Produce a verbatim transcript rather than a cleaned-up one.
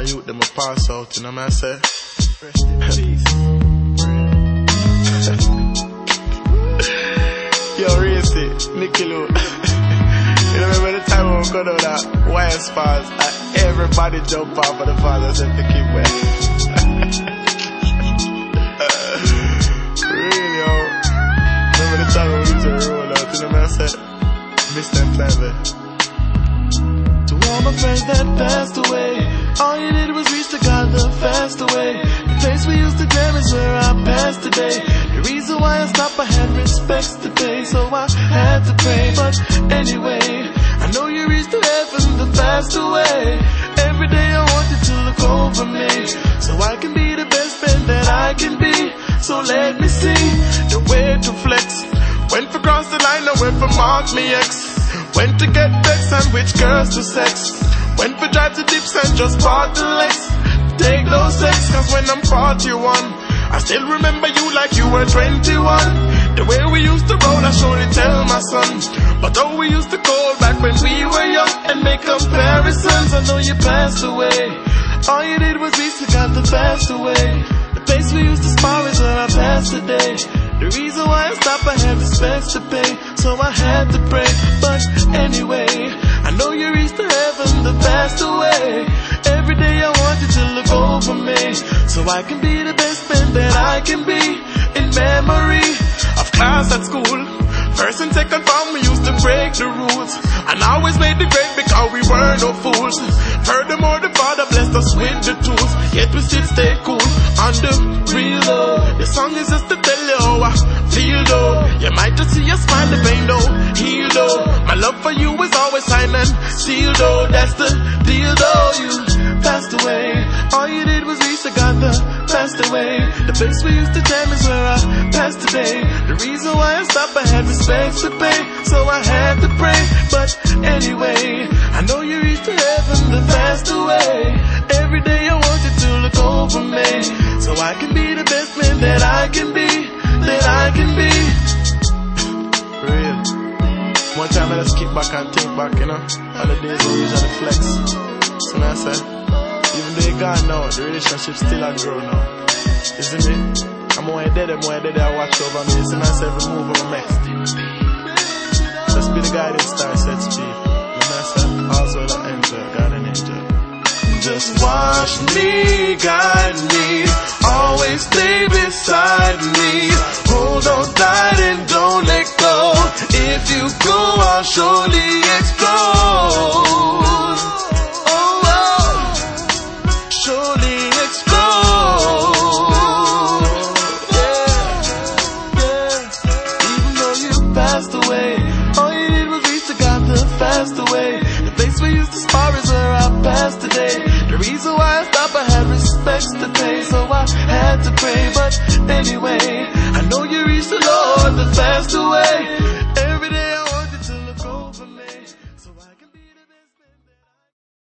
youth them a pass out, you know what I say? Rest in peace. Yo, Racy, Nicky Lou. You remember the time when we got out that wire spars and everybody jump off of the father said to keep wet. Really, yo. Remember the time when we used to roll out, you know what I said? Miss them time there. To all my friends that passed away, all you did was reach the God the fast away. The place we used to jam is where I passed today. The reason why I stopped, I had respects to pay, so I had to pray. But anyway, I know you reached the heaven the fast away. Every day I want you to look over me, so I can be the best friend that I can be. So let me see the way to flex. Went for cross the line, I went for mark me X. Went to get vex and which girls to sex. Went for drive to dips and just part the legs. Take those sex, cause when I'm forty-one, I still remember you like you were twenty-one. The way we used to roll, I surely tell my son. But though we used to call back when we were young and make comparisons, I know you passed away. All you did was reach the God that passed away. The place we used to spar is where I passed today. The reason why I stopped, I had respects to pay, so I had to pray. But anyway, I know you reached the heaven that passed away. Every day I want you to look over me, so I can be the best friend that I can be. In memory of class at school, first and second form we used to break the rules, and always made the grade because we weren't no fools. Furthermore, the Father blessed us with the tools, yet we still stay cool on the real though. The song is just to tell you how I feel though. You might just see a smile, the pain though, heal though. My love for you is always signed and sealed though. That's the deal though. You passed away, all you did was reach the God that passed away. The place we used to jam is where I passed today. The reason why I stopped, I had respects to pay, so I had to pray. But anyway, I know you reached the heaven that passed away. Every day I want you to look over me, so I can be the best man that I can be, that I can be. For real. One time I just kick back and think back, you know, on the days when we usually flex. So now I say, even though you're gone now, the relationship still a grow now. Isn't it? I'm more dead, I'm more dead, I watch over me. So now I say, every move on my next. Just be the guiding star, set speed. And I say, all's well I enjoy, God and angel. Just watch me, guide me, always stay beside me. Hold on tight and don't let go. If you go, I'll surely explode. Oh, oh, surely explode. Yeah, yeah. Even though you passed away, all you did was reach the God that passed away. The place we used to spar is where I passed today. The reason why I stopped, I had respects to pay, so I had to pray. But anyway,